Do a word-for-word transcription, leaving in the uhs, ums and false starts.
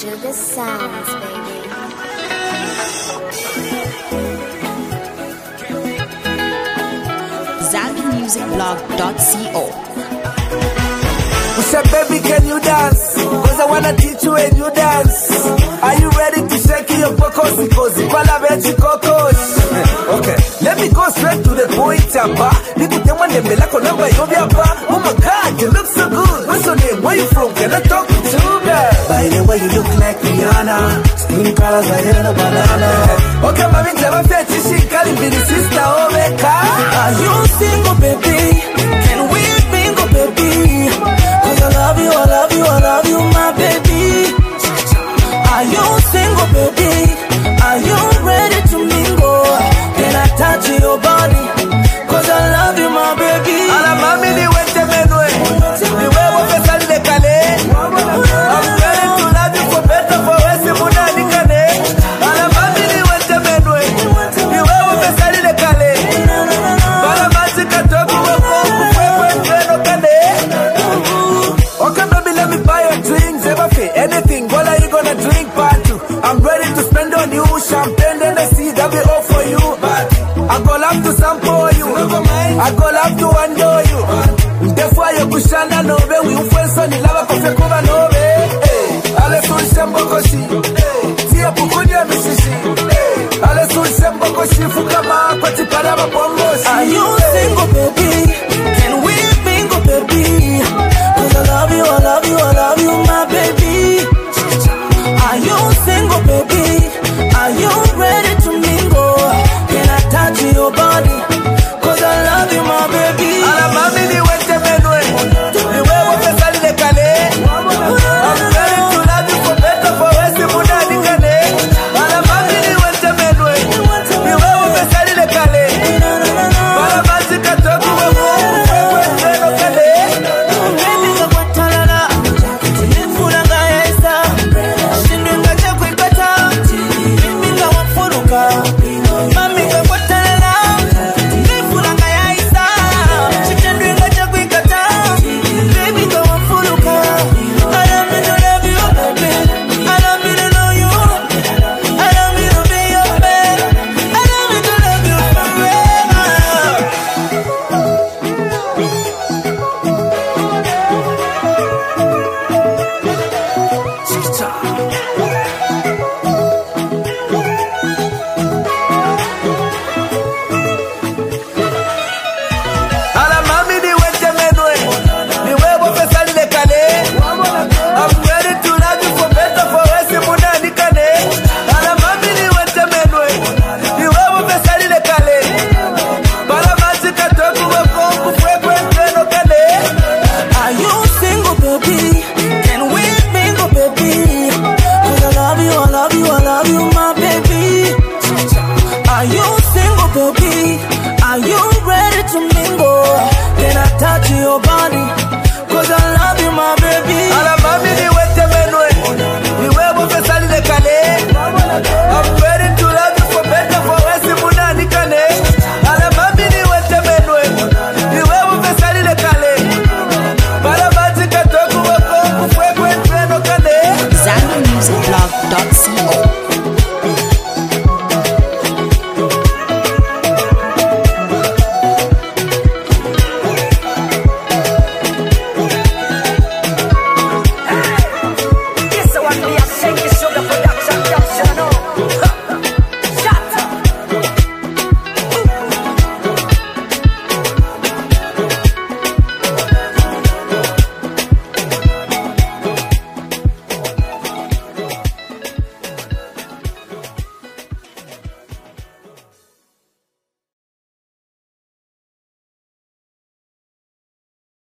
Sugar Sounds, baby. Zambi Music Blog dot co. We said, baby, can you dance? Cause I wanna teach you and you dance. Are you ready to shake your pocos? Cause you call a veggie cocos. Okay, let me go straight to the point, Yapa. Niku temwa nembelako namba yobyapa. Oh my God, you look so good. What's your name? Where you from? Can I talk to you, girl? By the way, you look like Rihanna. Skin colors are yellow banana. Okay, mami, jama fetch she kali bini sister Omeka. Are you single, baby? Can we mingle, baby? Cause I love you, I love you, I love you, my baby. Are you single, baby? Are you ready to mingle? Can I touch your body? Cause I love you, my baby. Ala mami ni wete menwe. Ni wewe pesa nile kale. I'm ready to love you for better, for worse, muna nikane. Ala mami ni wete menwe. Ni wewe pesa nile kale. Bala mazi katoku wako kufwe kweno kane. Okay baby, let me buy your drinks. Ever feel anything, what are you gonna drink part two? I'm ready to spend on you. Champagne and I see that be all for you. But I go love to sample you. I go love to handle you. Therefore you kushana nobe. We ufenso ni lava kofe kuba nobe. Ale sunse mbokoshi. Tia pukunya mishishi. Ale sunse mbokoshi. Fukama kwa tipara mapongoshi. Are you single, baby?